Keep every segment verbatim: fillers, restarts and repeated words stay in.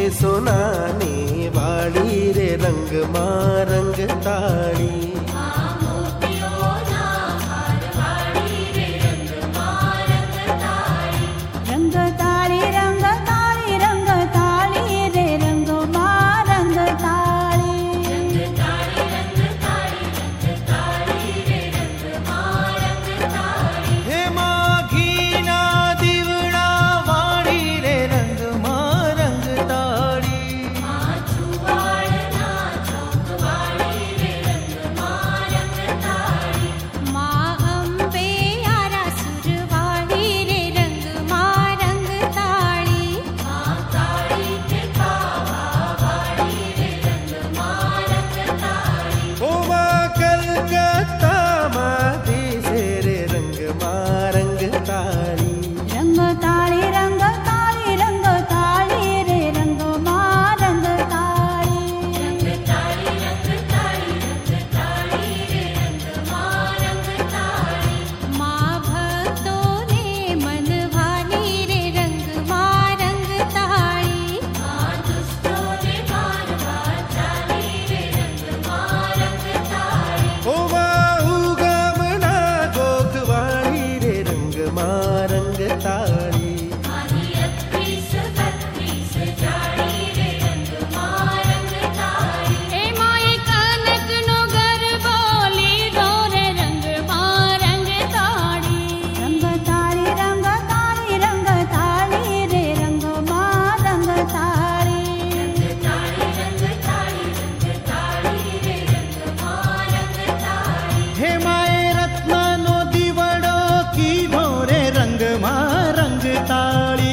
सोनाने वाली रे रंग मां रंग ताड़ी। रंग ताड़ी रंग ताड़ी रंग ताड़ी रे रंग मां रंग ताड़ी। हे मां घीना दीवड़ा वाड़ी रे रंग मां रंग ताड़ी। मां अम्बे यारा सुरवाड़ी रे रंग मां रंग ताड़ी। ओ मां कलकत्ता मादी से रे रंग मां रंग ताड़ी। रंग ताड़ी रंग ताड़ी रंग ताड़ी रे रंग मां रंग ताड़ी। मां भक्तों ने मन भानी रे रंग मां रंग ताड़ी। ओ मां उगमना गोखवाड़ी रे रंग मां रंग ताड़ी। ए माए कनक नो गरबो लीधो रे रंग मां रंग ताड़ी। रंग ताड़ी रंग ताड़ी रंग ताड़ी रे रंग मां रंग ताड़ी। हे माए रत्नानो दीवड़ो की भोरे रंग मां रंग ताड़ी।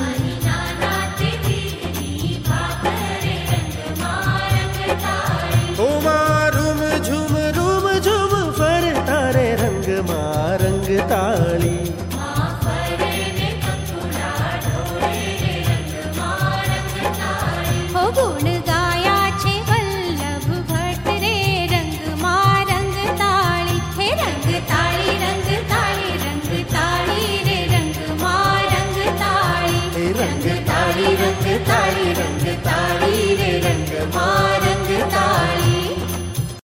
ओ मां रूम झूम रूम झूम फरता रे रंग मां रंग ताड़ी। हो गुण गाया छे वल्लभ भट्ट रे रंग मां रंग ताड़ी। हे रंग ताड़ी रंग ताड़ी रंग ताड़ी रे रंग मां रंग ताड़ी। हे रंग ताड़ी रंग ताड़ी रंग ताड़ी।